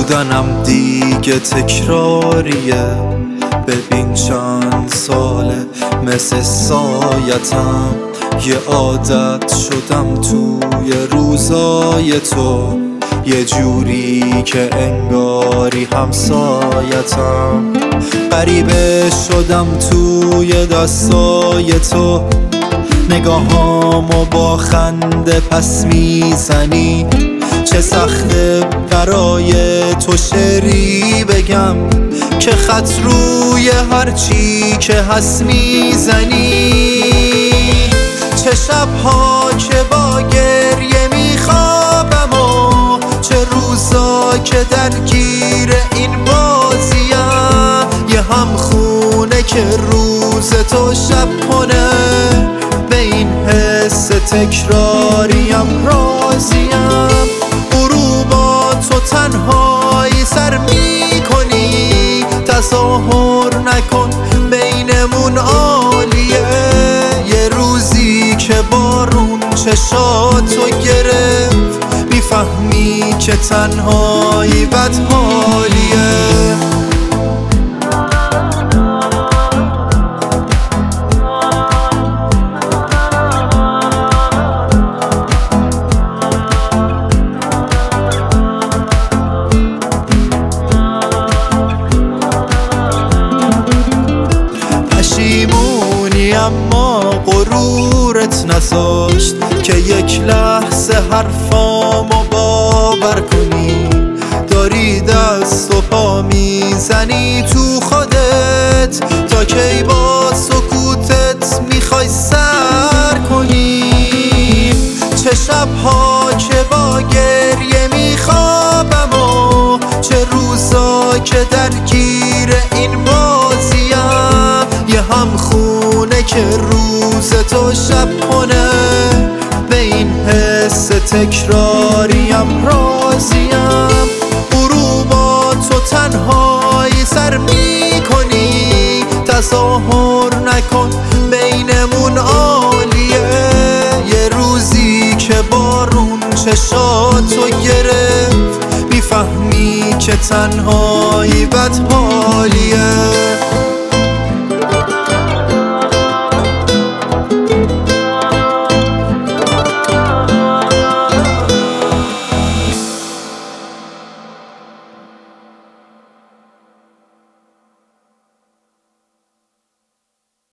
بودنم دیگه تکراریه. ببین چند ساله مثل سایتم، یه عادت شدم توی روزای تو، یه جوری که انگاری همسایتم. غریبه شدم توی دستای تو، نگاهامو با خنده پس میزنی. چه سخته برای تو شعری بگم که خط روی هرچی که هست میزنی. چه شبها که با گریه میخوابم و چه روزا که درگیر این بازیم. یه همخونه که روز تو شب کنه، به این حس تکراریم راضیم. غروبا تو تنهایی سر میکنی، تظاهر نکن بینمون عالیه. یه روزی که بارون چشاتو گرفت، میفهمی که تنهایی بدحالیه. پشیمونی اما غرورت نذاشت که یک لحظه حرفامو باور کنی. داری دست و پا میزنی تو خودت، تا کی با سکوتت میخوای سر کنی. چه شبها که با گریه میخوابم و چه روزا که درگیر این بازیم. یه همخونه که روز تو شب کنه، به این حس تکراریم راضیم. غروبا تو تنهایی سر میکنی، تظاهر نکن بینمون عالیه. یه روزی که بارون چشاتو گرفت، میفهمی که تنهایی بدحالیه.